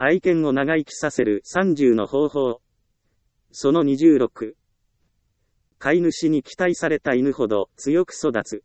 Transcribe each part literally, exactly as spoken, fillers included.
愛犬を長生きさせるさんじゅうの方法。そのにじゅうろく。飼い主に期待された犬ほど強く育つ。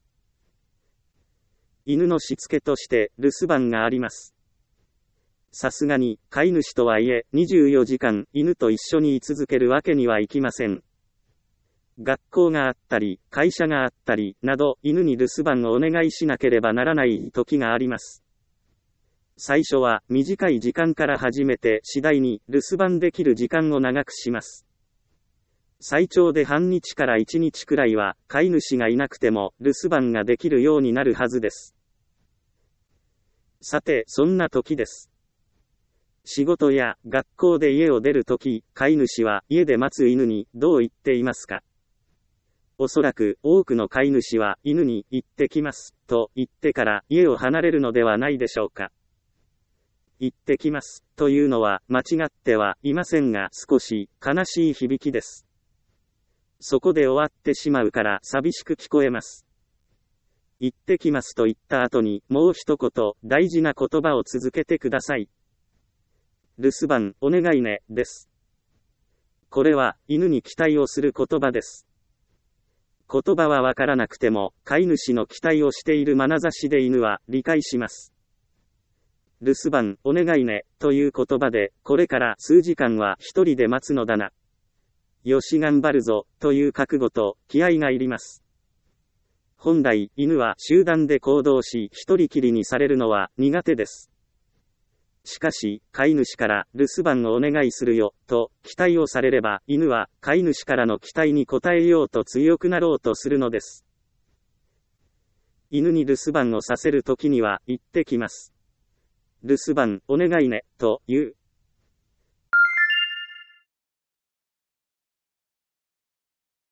犬のしつけとして留守番があります。さすがに飼い主とはいえにじゅうよじかん犬と一緒に居続けるわけにはいきません。学校があったり会社があったりなど犬に留守番をお願いしなければならない時があります。最初は短い時間から始めて次第に留守番できる時間を長くします。最長で半日からいちにちくらいは飼い主がいなくても留守番ができるようになるはずです。さて、そんな時です。仕事や学校で家を出るとき、飼い主は家で待つ犬にどう言っていますか？おそらく多くの飼い主は犬に行ってきますと言ってから家を離れるのではないでしょうか。行ってきますというのは間違ってはいませんが少し悲しい響きです。そこで終わってしまうから寂しく聞こえます。行ってきますと言った後にもう一言大事な言葉を続けてください。留守番お願いねです。これは犬に期待をする言葉です。言葉はわからなくても飼い主の期待をしている眼差しで犬は理解します。留守番お願いねという言葉でこれから数時間は一人で待つのだな。よし頑張るぞという覚悟と気合がいります。本来犬は集団で行動し一人きりにされるのは苦手です。しかし飼い主から留守番をお願いするよと期待をされれば犬は飼い主からの期待に応えようと強くなろうとするのです。犬に留守番をさせるときには行ってきます。留守番お願いねという